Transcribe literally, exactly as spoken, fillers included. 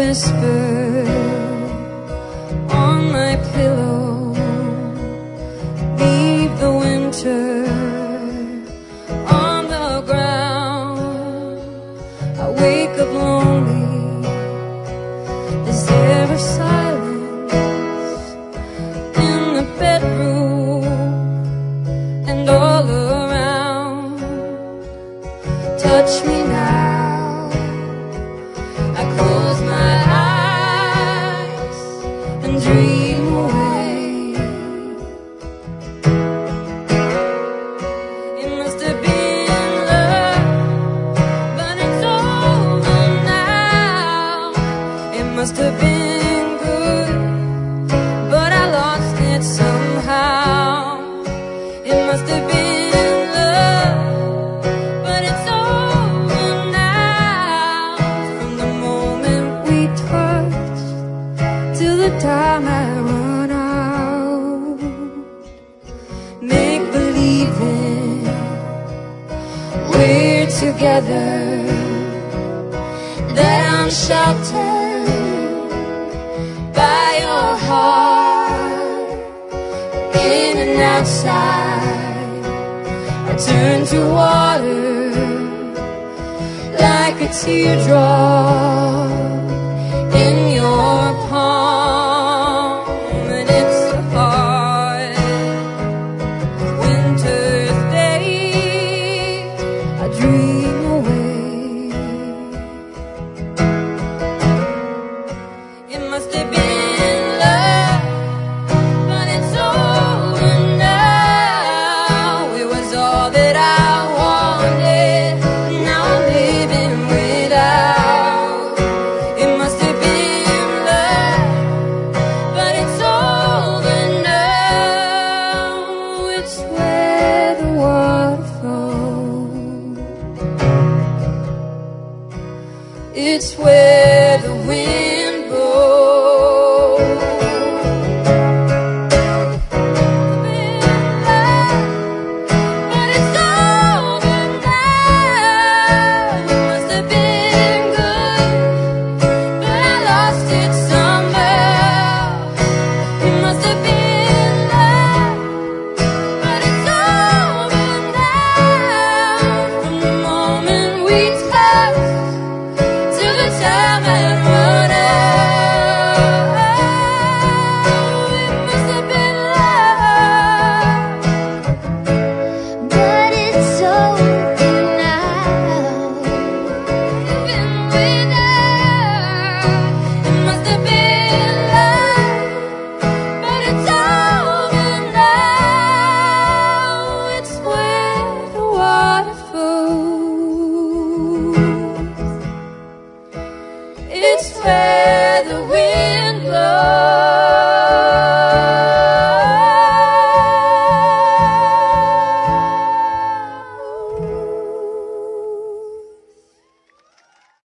whisper on my pillow, leave the winter on the ground. I wake up lonely. Is there a silence in the bedroom and all around? Touch me now. I close my eyes and dream away. It must have been love, but it's over now. It must have been good, but I lost it somehow. It must have been love, but it's over now. From the moment we touched till the time I run out. Make believing we're together, that I'm sheltered by your heart. In and outside, I turn to water like a teardrop.